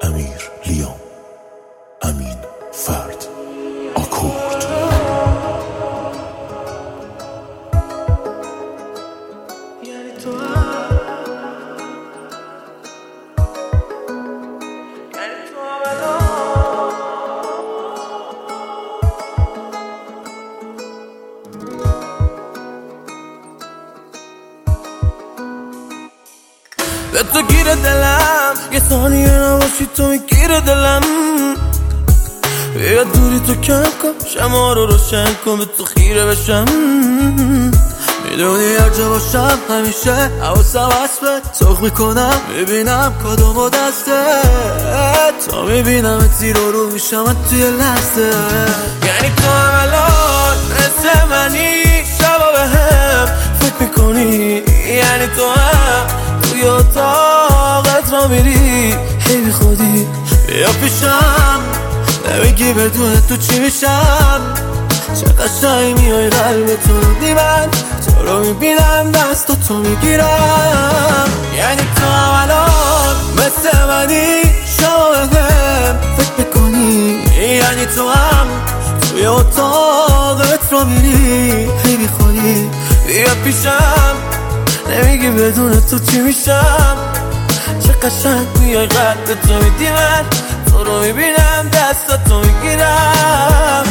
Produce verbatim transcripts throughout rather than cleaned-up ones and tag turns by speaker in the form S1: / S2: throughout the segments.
S1: امیر لیام، امین فرد، آکورد.
S2: به تو گیره دلم، یه ثانیه نباشی تو میگیره دلم. بیا دوری تو کم کن، شما رو روشن کن، به تو خیره بشم. میدونی هر جا باشم همیشه حواسم هست به سرخ میکنم، میبینم کدوم و دسته تا میبینم زیر و رو میشم توی لحظه. یعنی تو هم الان مثل منی، شبا به هم فکر میکنی. یعنی تو هم توی اتاقت را میری هی بی خودی. بیا پیشم نمیگی بدون تو چی میشم. چه قشنگ میای قلب تو دی من، تو رو میبینم دست تو میگیرم. یعنی تو هم الان مثل منی، شما به هم فکر میکنی. یعنی تو هم توی اتاقت را میری هی بی خودی. بیا پیشم نمیگی بدون تو چی میشم. چه قشنگ میای قلب تو میدی من، تو رو میبینم دست تو میگیرم.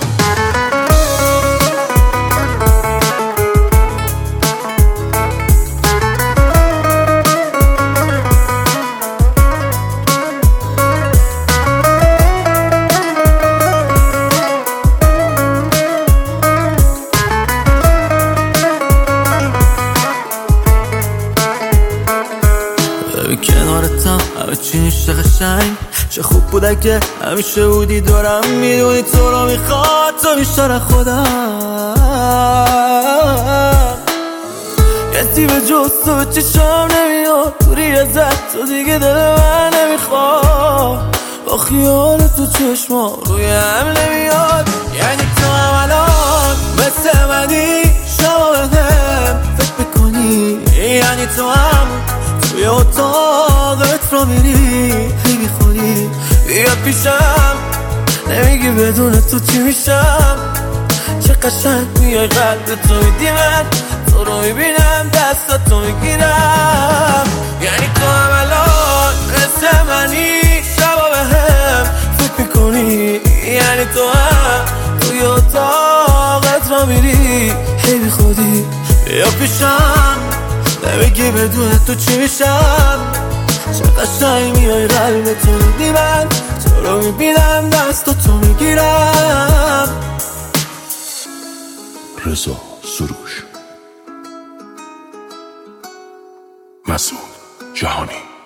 S2: کنارتم همه چی میشه قشنگ. چه خوب بود اگه همیشه بودی دورم. میدونی تو رو میخواد تو بیشتر خودم. کسی به جز تو به چشم نمیاد، دوری ازت تو دیگه دل من نمیخواد. با خیال تو چشما روی هم نمیاد. یعنی تو هم الان مثل منی، شما به هم فکر میکنی. یعنی تو هم توی اتاقت را میری هی بی خودی. بیا پیشم نمیگی بدون تو چی میشم. چه قشنگ میای قلب تو میدی من، تو رو میبینم دست تو میگیرم. یعنی تو هم الان مثل منی، شبا به هم فکر میکنی. یعنی تو هم توی اتاقت را میری هی بی خودی. بیا پیشم نمیگی بدون تو چی میشم. چه قشنگ میای قلب تو میدی من، تو رو میبینم دست تو میگیرم.
S1: رضا سروش، مسعود جهانی.